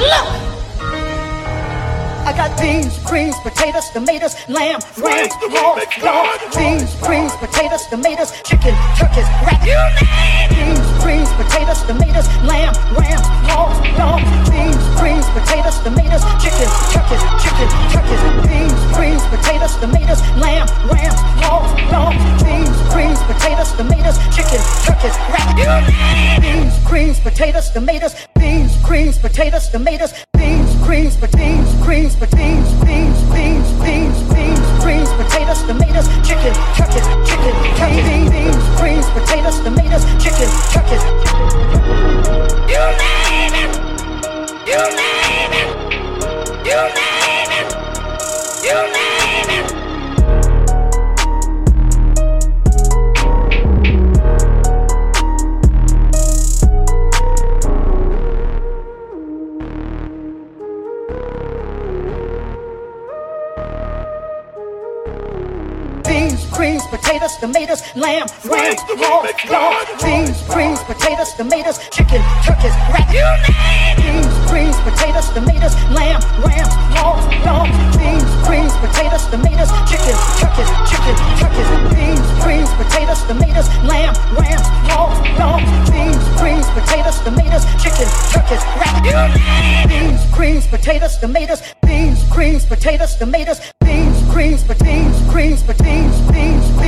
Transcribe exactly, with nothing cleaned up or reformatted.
I got beans, greens, potatoes, tomatoes, lamb, ram, raw, dog. Beans, greens, potatoes, tomatoes, chicken, turkeys, rat. You name it. Beans, greens, potatoes, tomatoes, lamb, ram, raw, dog. Beans, greens, potatoes, tomatoes, chicken, turkeys, chicken, turkeys. Beans, greens, potatoes, tomatoes, lamb, ram, raw, dog. Beans, greens, potatoes, tomatoes, chicken, turkeys, rat. You name it. Beans, greens, potatoes, tomatoes, beans, greens, potatoes, tomatoes, beans, greens, potatoes, greens, beans, beans, beans, beans, beans, greens, potatoes, tomatoes, chicken, turkeys, chicken, turkey, beans, greens, potatoes, tomatoes, chicken, turkeys. You name it, you name it, you name it, you name it. Greens, potatoes, tomatoes, lamb, ram, raw, dog. Beans, greens, potatoes, tomatoes, chicken, turkeys, rat. You name it. Beans, greens, potatoes, tomatoes, lamb, ram, raw, dog. Beans, greens, potatoes, tomatoes, chicken, turkeys, chicken, turkeys. Beans, greens, potatoes, tomatoes, lamb, ram, raw, dog. Beans, greens, potatoes, tomatoes, chicken, turkeys, rat. You name it. Beans, greens, potatoes, tomatoes, beans, greens, potatoes, tomatoes, beans, greens, beans, greens, beans, beans.